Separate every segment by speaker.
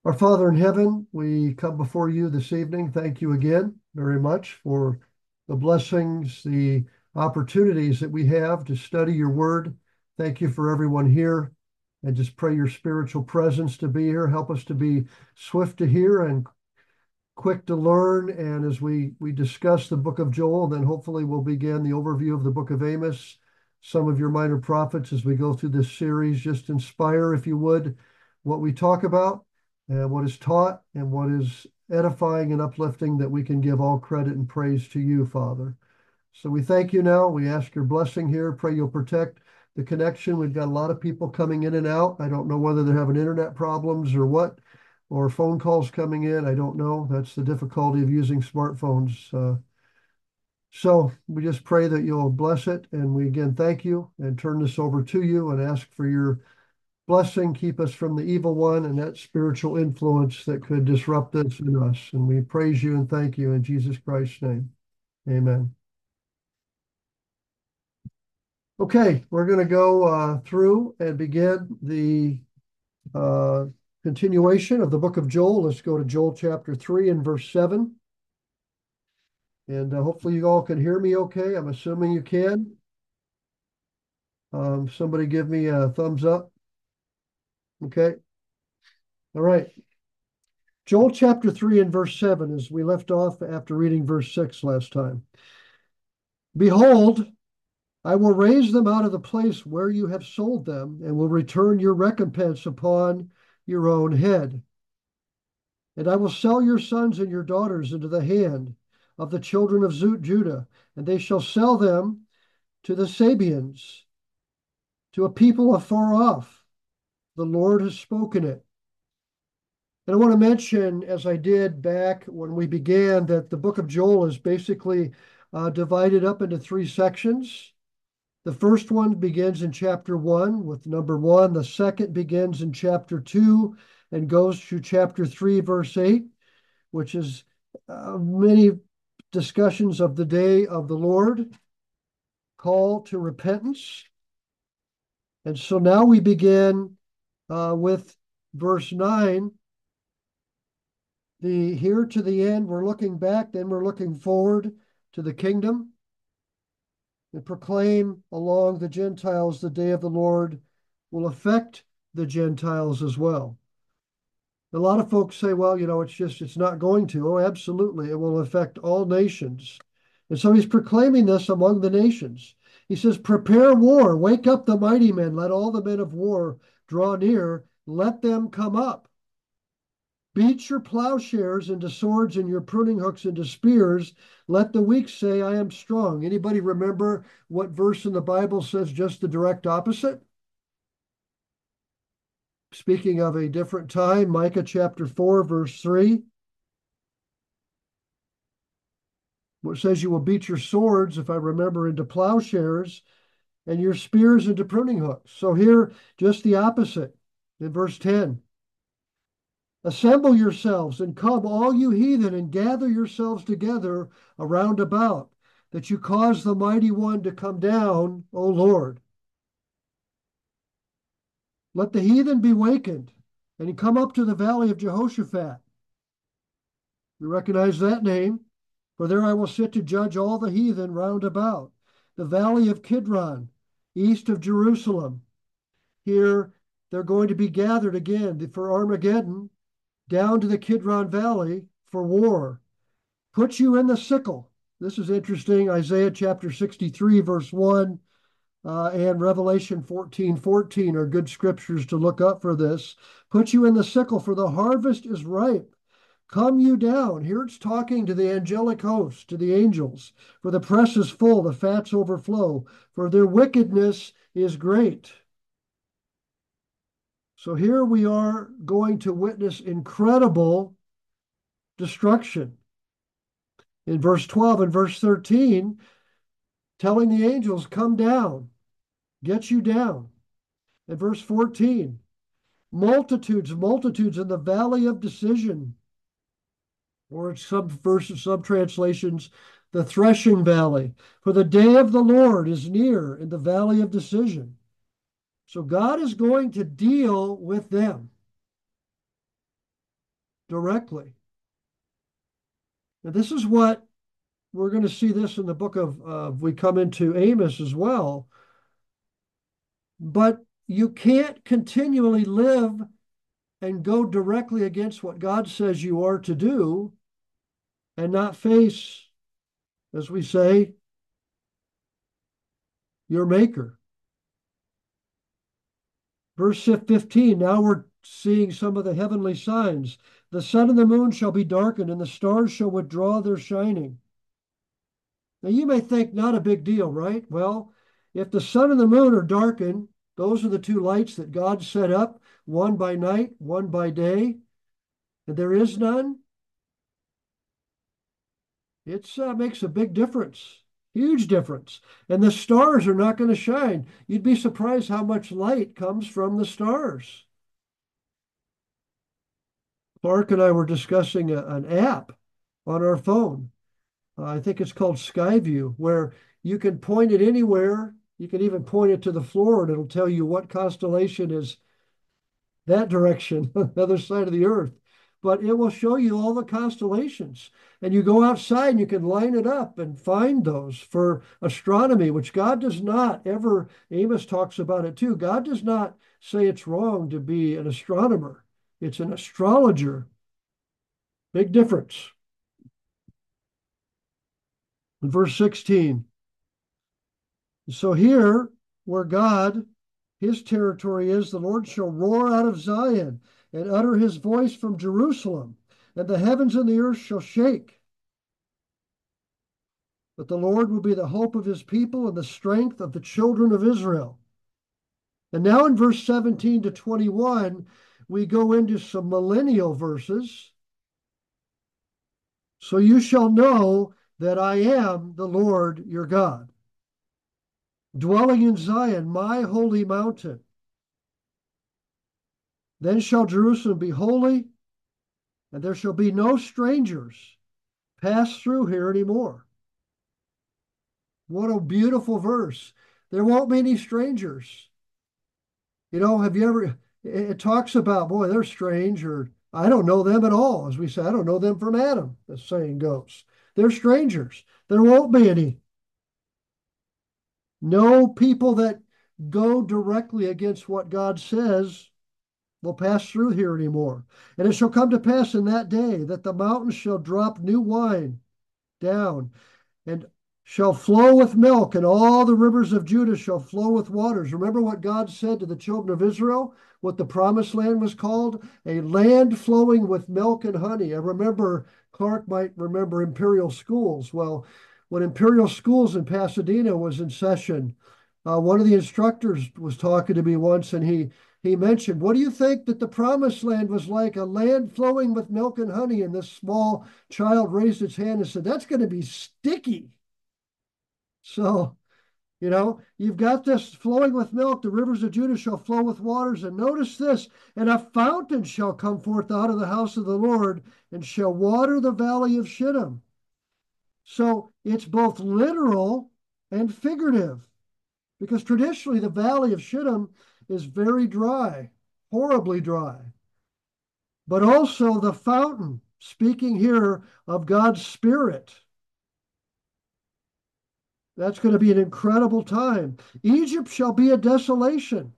Speaker 1: Our Father in heaven, we come before you this evening. Thank you again very much for the blessings, the opportunities that we have to study your word. Thank you for everyone here, and just pray your spiritual presence to be here. Help us to be swift to hear and quick to learn. And as we discuss the book of Joel, then hopefully we'll begin the overview of the book of Amos, some of your minor prophets as we go through this series. Just inspire, if you would, what we talk about and what is taught and what is edifying and uplifting, that we can give all credit and praise to you, Father. So we thank you now. We ask your blessing here. Pray you'll protect the connection. We've got a lot of people coming in and out. I don't know whether they're having internet problems or what, or phone calls coming in. I don't know. That's the difficulty of using smartphones. So we just pray that you'll bless it. And we again thank you and turn this over to you and ask for your blessing. Keep us from the evil one and that spiritual influence that could disrupt this in us. And we praise you and thank you in Jesus Christ's name. Amen. Okay, we're going to go through and begin the uh, continuation of the book of Joel. Let's go to Joel chapter 3 and verse 7. And hopefully you all can hear me okay. I'm assuming you can. Somebody give me a thumbs up. Okay. All right. Joel chapter 3 and verse 7, as we left off after reading verse 6 last time. Behold, I will raise them out of the place where you have sold them, and will return your recompense upon your own head. And I will sell your sons and your daughters into the hand of the children of Judah, and they shall sell them to the Sabeans, to a people afar off. The Lord has spoken it. And I want to mention, as I did back when we began, that the book of Joel is basically divided up into three sections. The first one begins in chapter 1 with number 1. The second begins in chapter 2 and goes through chapter 3, verse 8, which is many discussions of the day of the Lord, call to repentance. And so now we begin with verse 9. Here to the end, we're looking back, then we're looking forward to the kingdom, and proclaim along the Gentiles the day of the Lord will affect the Gentiles as well. A lot of folks say, well, it's not going to. Oh, absolutely. It will affect all nations. And so he's proclaiming this among the nations. He says, prepare war, wake up the mighty men, let all the men of war draw near, let them come up. Beat your plowshares into swords and your pruning hooks into spears. Let the weak say, I am strong. Anybody remember what verse in the Bible says just the direct opposite? Speaking of a different time, Micah chapter 4, verse 3. It says you will beat your swords, if I remember, into plowshares and your spears into pruning hooks. So here, just the opposite in verse 10. Assemble yourselves and come, all you heathen, and gather yourselves together around about, that you cause the mighty one to come down, O Lord. Let the heathen be wakened, and come up to the valley of Jehoshaphat. You recognize that name? For there I will sit to judge all the heathen round about. The valley of Kidron, east of Jerusalem. Here they're going to be gathered again for Armageddon, down to the Kidron Valley for war. Put you in the sickle. This is interesting. Isaiah chapter 63, verse 1, and Revelation 14:14 are good scriptures to look up for this. Put you in the sickle, for the harvest is ripe. Come you down. Here it's talking to the angelic host, to the angels. For the press is full, the fats overflow, for their wickedness is great. So here we are going to witness incredible destruction. In verse 12 and verse 13, telling the angels, come down, get you down. In verse 14, multitudes in the valley of decision. Or in some verses, some translations, the threshing valley. For the day of the Lord is near in the valley of decision. So God is going to deal with them. directly. And this is what we're going to see this in the book of we come into Amos as well. But you can't continually live and go directly against what God says you are to do and not face, as we say, your maker. Verse 15, now we're seeing some of the heavenly signs. The sun and the moon shall be darkened, and the stars shall withdraw their shining. Now you may think not a big deal, right? Well, if the sun and the moon are darkened, those are the two lights that God set up, one by night, one by day, and there is none. It makes a big difference, huge difference. And the stars are not going to shine. You'd be surprised how much light comes from the stars. Clark and I were discussing an app on our phone. I think it's called Skyview, where you can point it anywhere. You can even point it to the floor, and it'll tell you what constellation is that direction, on the other side of the earth. But it will show you all the constellations. And you go outside and you can line it up and find those for astronomy, which God does not ever, Amos talks about it too. God does not say it's wrong to be an astronomer, it's an astrologer. Big difference. In verse 16. So here, where God, his territory is, the Lord shall roar out of Zion and utter his voice from Jerusalem, and the heavens and the earth shall shake. But the Lord will be the hope of his people and the strength of the children of Israel. And now in verse 17 to 21, we go into some millennial verses. So you shall know that I am the Lord your God, dwelling in Zion, my holy mountain. Then shall Jerusalem be holy, and there shall be no strangers pass through here anymore. What a beautiful verse. There won't be any strangers. You know, have you ever, it talks about, boy, they're strange, or I don't know them at all. As we say, I don't know them from Adam, the saying goes. They're strangers. There won't be any. No people that go directly against what God says will pass through here anymore. And it shall come to pass in that day that the mountains shall drop new wine down and shall flow with milk, and all the rivers of Judah shall flow with waters. Remember what God said to the children of Israel, what the promised land was called? A land flowing with milk and honey. I remember, Clark might remember Imperial Schools. Well, when Imperial Schools in Pasadena was in session, one of the instructors was talking to me once, and he mentioned, what do you think that the promised land was like? A land flowing with milk and honey. And this small child raised its hand and said, that's going to be sticky. So, you know, you've got this flowing with milk. The rivers of Judah shall flow with waters. And notice this, and a fountain shall come forth out of the house of the Lord and shall water the valley of Shittim. So it's both literal and figurative, because traditionally the valley of Shittim is very dry, horribly dry. But also the fountain, speaking here of God's Spirit. That's going to be an incredible time. Egypt shall be a desolation,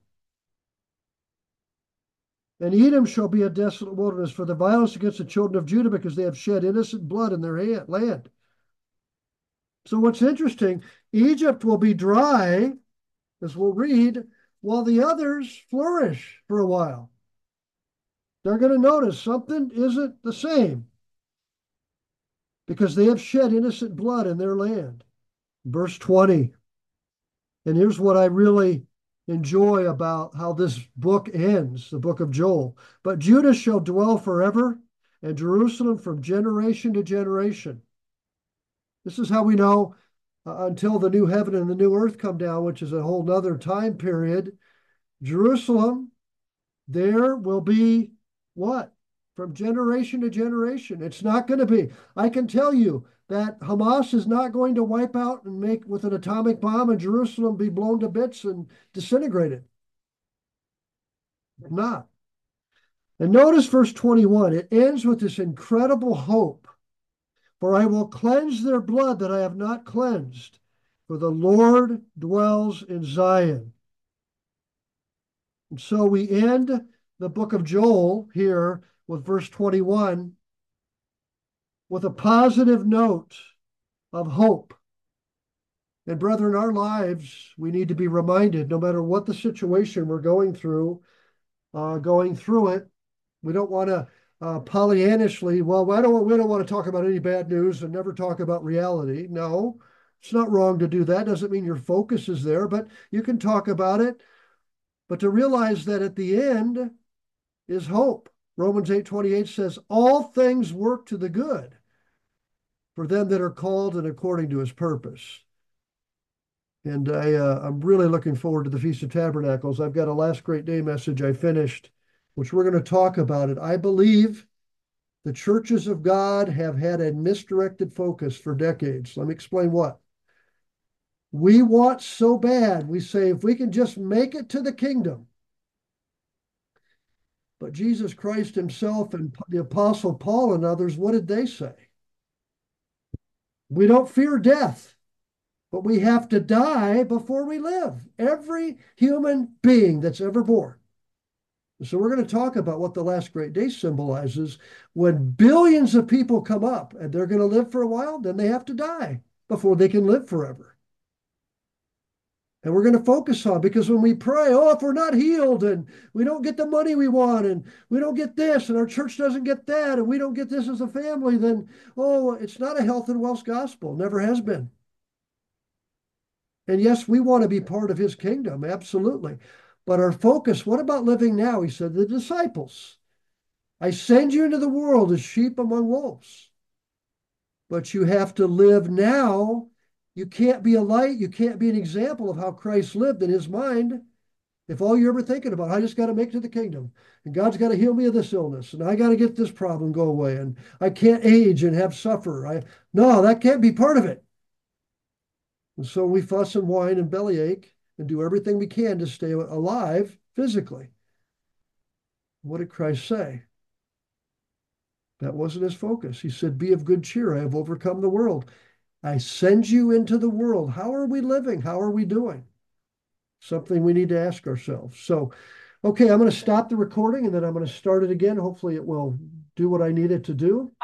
Speaker 1: and Edom shall be a desolate wilderness for the violence against the children of Judah, because they have shed innocent blood in their land. So what's interesting, Egypt will be dry, as we'll read, while the others flourish for a while. They're going to notice something isn't the same, because they have shed innocent blood in their land. Verse 20. And here's what I really enjoy about how this book ends, the book of Joel. But Judah shall dwell forever, and Jerusalem from generation to generation. This is how we know until the new heaven and the new earth come down, which is a whole nother time period. Jerusalem, there will be what? From generation to generation. It's not going to be. I can tell you that Hamas is not going to wipe out and make with an atomic bomb and Jerusalem be blown to bits and disintegrated. Not. And notice verse 21, it ends with this incredible hope. For I will cleanse their blood that I have not cleansed, for the Lord dwells in Zion. And so we end the book of Joel here with verse 21 with a positive note of hope. And brethren, our lives, we need to be reminded, no matter what the situation we're going through it, we don't want to Pollyanishly, well, we don't want to talk about any bad news and never talk about reality. No, it's not wrong to do that. Doesn't mean your focus is there, but you can talk about it. But to realize that at the end is hope. Romans 8:28 says, all things work to the good for them that are called and according to his purpose. And I'm really looking forward to the Feast of Tabernacles. I've got a last great day message I finished, which we're going to talk about it. I believe the churches of God have had a misdirected focus for decades. Let me explain what. We want so bad, we say, if we can just make it to the kingdom. But Jesus Christ himself and the Apostle Paul and others, what did they say? We don't fear death, but we have to die before we live. Every human being that's ever born. So we're going to talk about what the last great day symbolizes. When billions of people come up and they're going to live for a while, then they have to die before they can live forever. And we're going to focus on, because when we pray, oh, if we're not healed and we don't get the money we want and we don't get this and our church doesn't get that and we don't get this as a family, then, oh, it's not a health and wealth gospel. Never has been. And yes, we want to be part of his kingdom, absolutely. But our focus, what about living now? He said, the disciples, I send you into the world as sheep among wolves. But you have to live now. You can't be a light. You can't be an example of how Christ lived in his mind. If all you're ever thinking about, I just got to make it to the kingdom, and God's got to heal me of this illness, and I got to get this problem go away, and I can't age and have suffer. No, that can't be part of it. And so we fuss and whine and bellyache and do everything we can to stay alive physically. What did Christ say? That wasn't his focus. He said, be of good cheer. I have overcome the world. I send you into the world. How are we living? How are we doing? Something we need to ask ourselves. So, okay, I'm going to stop the recording and then I'm going to start it again. Hopefully it will do what I need it to do.